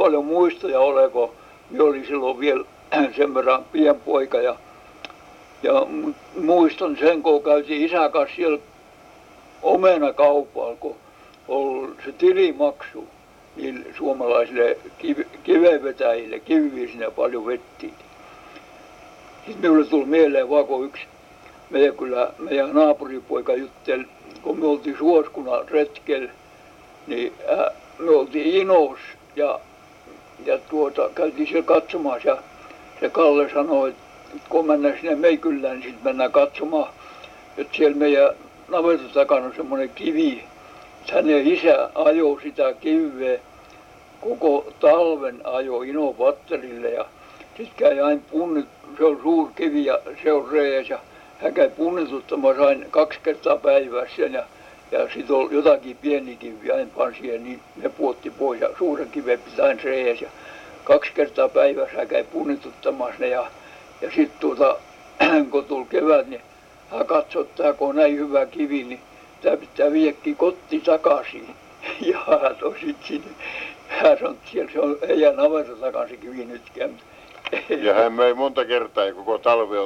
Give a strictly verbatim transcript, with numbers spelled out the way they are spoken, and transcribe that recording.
paljon muistoja ole, kun minä olin silloin vielä sen verran pienpoika ja, ja muistan sen, kun käytiin isän kanssa siellä omenakaupalla, kun oli se tilimaksu niille suomalaisille kiv- kivenvetäjille, kiviä sinne paljon vettiin. Sitten minulle tuli mieleen vaan, kun yksi meidän, kyllä, meidän naapuripoika jutteli, kun me oltiin Suoskunan retkellä, niin äh, me oltiin Inos ja, ja tuota, käytiin siellä katsomassa ja se Kalle sanoi, että kun mennään sinne Meikylään, niin sitten mennään katsomaan, että siellä meidän navetan takana on semmoinen kivi. Hänen isä ajoi sitä kiveä koko talven ajoi Ino patterille ja sitten kävi aina punnit, se on suuri kivi ja se on rees ja hän kävi punnituttamassa aina kaksi kertaa päivässä ja, ja sitten oli jotakin pieni kivi aina pan siihen, niin ne puotti pois ja suuren kiven pitää aina rees ja kaksi kertaa päivässä hän kävi punnituttamassa ne ja, ja sitten tuota, kun tuli kevät, niin hän katsoi, että kun on näin hyvä kivi, niin tämä pitää viedäkin kotiin takaisin. Ja hän toi sitten sinne. Hän sanoi, että siellä se on heidän navetan takana se kivi nytkään. Ja hän möi monta kertaa ja koko talve